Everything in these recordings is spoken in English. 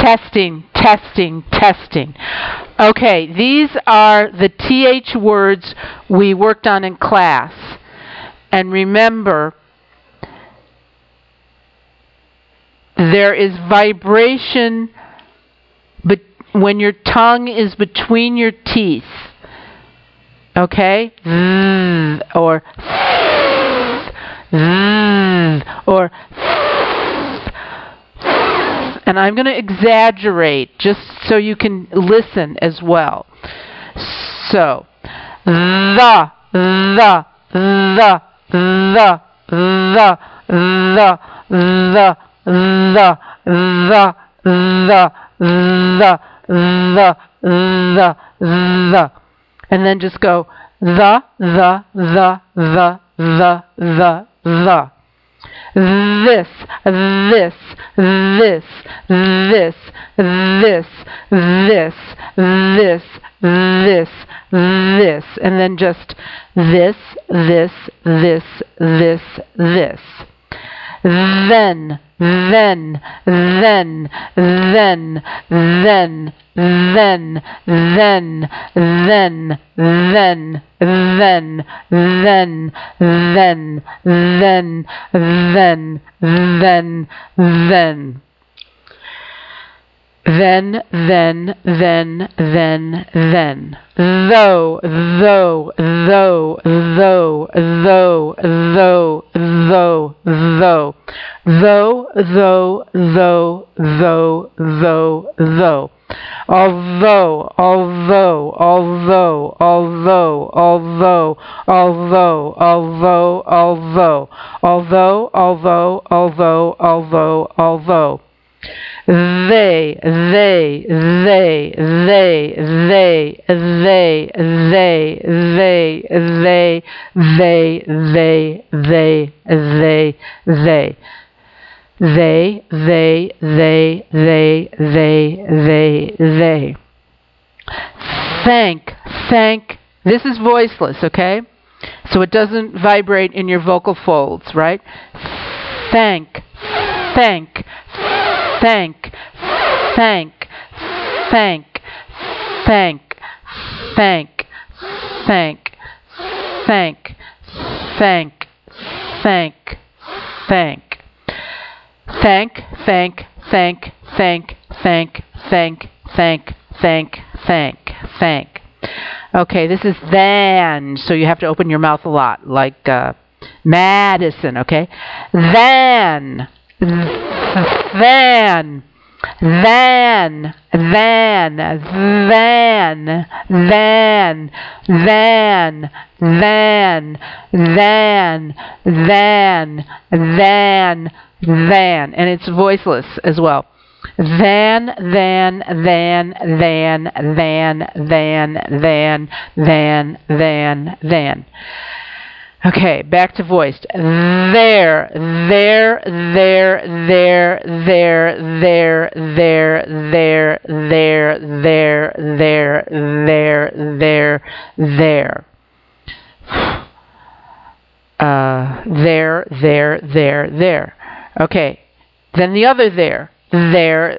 Testing, testing, testing. Okay, these are the TH words we worked on in class. And remember, there is vibration when your tongue is between your teeth. Okay? Or or and I'm going to exaggerate just so you can listen as well. So, the, and then just go the. This, and then just this. Then, although. They, Thank. This is voiceless, okay? So it doesn't vibrate in your vocal folds, right? Thank. Okay, this is than, so you have to open your mouth a lot, like Madison, okay? Than. And it's voiceless as well. Than. Okay, back to voiced. There. Okay, then the other there. There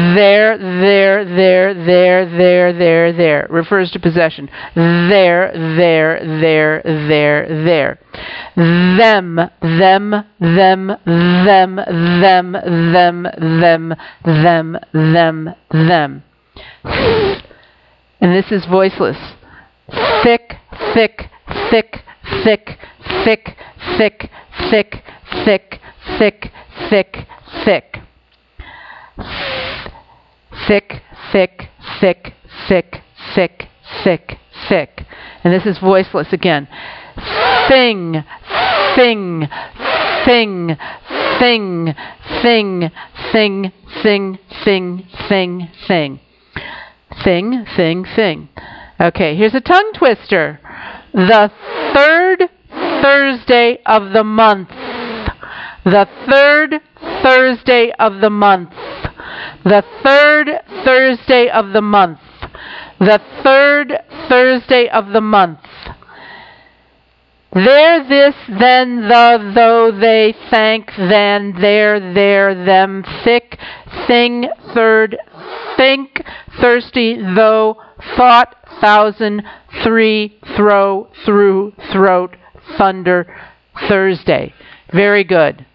refers to possession. There. Them. And this is voiceless. Thick. And this is voiceless again. Thing. Okay, here's a tongue twister. The third Thursday of the month. The third Thursday of the month. The third Thursday of the month. The third Thursday of the month. There, this, then, the, though, they, thank, then, there, them, thick, thing, third, think, thirsty, though, thought, thousand, three, throw, through, throat, thunder, Thursday. Very good.